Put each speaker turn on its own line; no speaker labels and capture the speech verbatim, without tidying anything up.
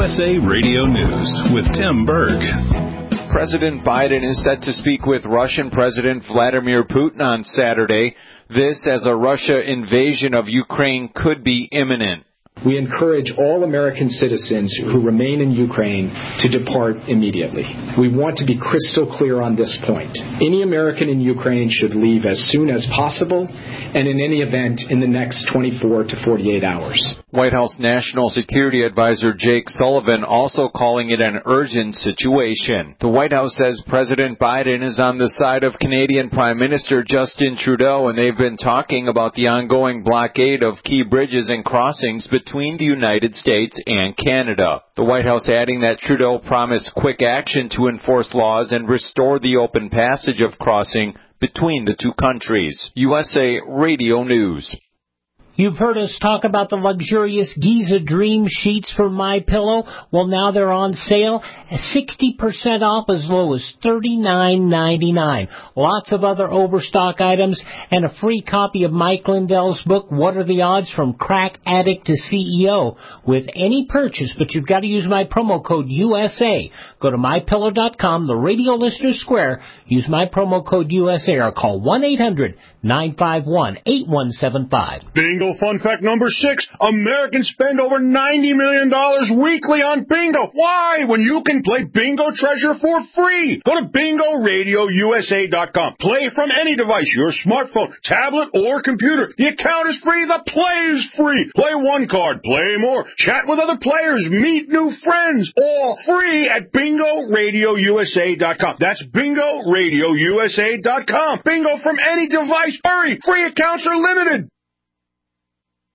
S A Radio News with Tim Berg.
President Biden is set to speak with Russian President Vladimir Putin on Saturday. This as a Russia invasion of Ukraine could be imminent.
We encourage all American citizens who remain in Ukraine to depart immediately. We want to be crystal clear on this point. Any American in Ukraine should leave as soon as possible, and in any event, in the next twenty-four to forty-eight hours.
White House National Security Advisor Jake Sullivan also calling it an urgent situation. The White House says President Biden is on the side of Canadian Prime Minister Justin Trudeau, and they've been talking about the ongoing blockade of key bridges and crossings between the United States and Canada. The White House adding that Trudeau promised quick action to enforce laws and restore the open passage of crossing between the two countries. U S A Radio News.
You've heard us talk about the luxurious Giza Dream Sheets from MyPillow. Well, now they're on sale, sixty percent off as low as thirty-nine ninety-nine. Lots of other overstock items and a free copy of Mike Lindell's book, What Are the Odds from Crack Addict to C E O, with any purchase, but you've got to use my promo code U S A. Go to my pillow dot com, the Radio Listener Square, use my promo code U S A or call one eight hundred nine five one eight one seven five.
Bingo fun fact number six. Americans spend over ninety million dollars weekly on bingo. Why? When you can play Bingo Treasure for free. Go to bingo radio U S A dot com. Play from any device, your smartphone, tablet, or computer. The account is free. The play is free. Play one card. Play more. Chat with other players. Meet new friends. All free at bingo radio U S A dot com. That's bingo radio U S A dot com. Bingo from any device. Hurry. Free accounts are limited.